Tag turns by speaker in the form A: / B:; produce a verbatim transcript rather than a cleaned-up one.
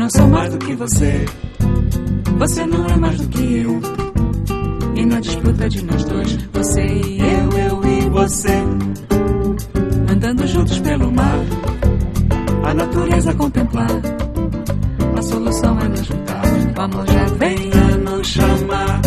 A: não sou mais do que você. Você não é mais do que eu. E na disputa de nós dois, você e eu, eu e você, andando juntos pelo mar, a natureza contemplar. A solução é nos juntar. O amor já venha nos chamar.